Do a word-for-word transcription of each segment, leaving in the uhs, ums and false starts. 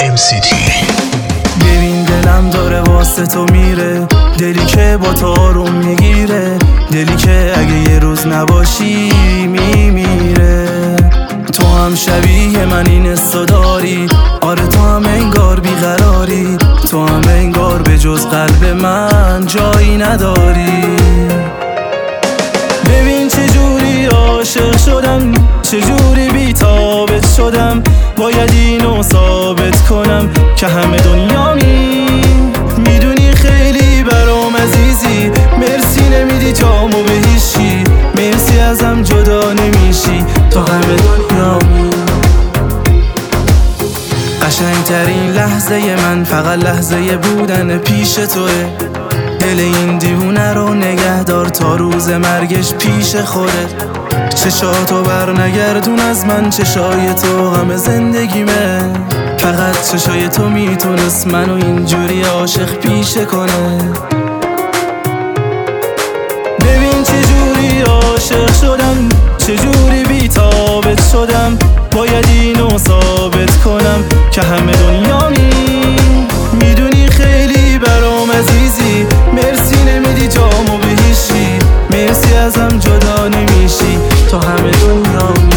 ام سی تی. ببین دلم داره واسه تو میره، دلی که با تو آروم میگیره، دلی که اگه یه روز نباشی میمیره. تو هم شبیه من این حسو داری، آره تو هم انگار بیقراری، تو هم انگار به جز قلب من جایی نداری. ببین چجوری عاشق شدم، چجوری بی‌تابت شدم، باید اینو ثابت کنم که همه دنیامی. میدونی خیلی برام عزیزی، مرسی نمیدی جامو به هیچی، مرسی ازم جدا نمیشی، تو همه دنیامی. قشنگترین لحظه من فقط لحظه بودن پیش توه، دل این دیوونه رو نگه دار تا روز مرگش پیش خودت. چشاتو بر نگردون از من، چشای تو همه زندگیمه، فقط چشای تو میتونست منو اینجوری عاشق پیشه کنه. ببین چجوری عاشق شدم، چجوری بی‌تابت شدم، باید اینو ثابت کنم که همه دنیامی. میدونی خیلی برام عزیزی، مرسی نمیدی جامو به هیچی، مرسی ازم جدا نمیشی، تو همه دنیامی.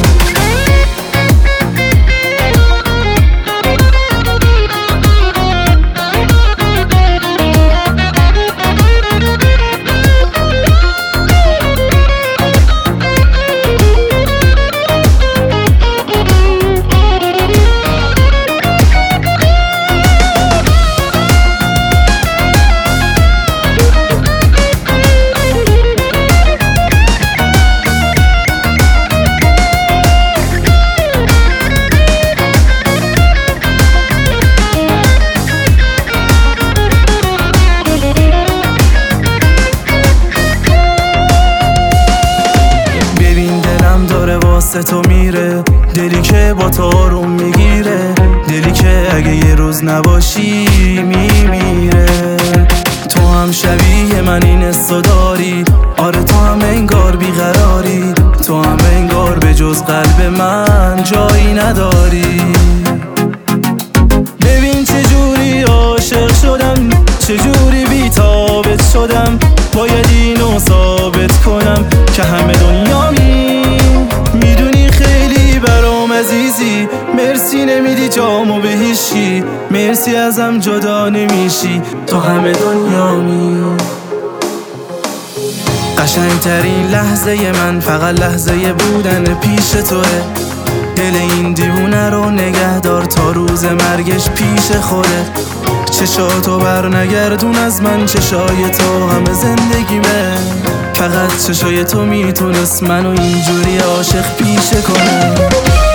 واسه تو میره، دلی که با تو آروم میگیره، دلی که اگه یه روز نباشی میمیره. تو هم شبیه من این حسو داری، آره تو هم انگار بیقراری، تو هم انگار به جز قلب من جایی نداری. ببین چجوری عاشق شدم، چجوری بی‌تابت شدم، باید اینو ثابت کنم که همه دنیامی. میدونی خیلی برام عزیزی، مرسی نمیدی جامو به هیچی، مرسی ازم جدا نمیشی، تو همه دنیامی. قشنگترین لحظه من فقط لحظه بودن پیش توه، دل این دیوونه رو نگه دار تا روز مرگش پیش خودت. چشاتو بر نگردون از من، چشای تو همه زندگیمه، فقط چشای تو میتونست منو اینجوری عاشق پیشه کنه.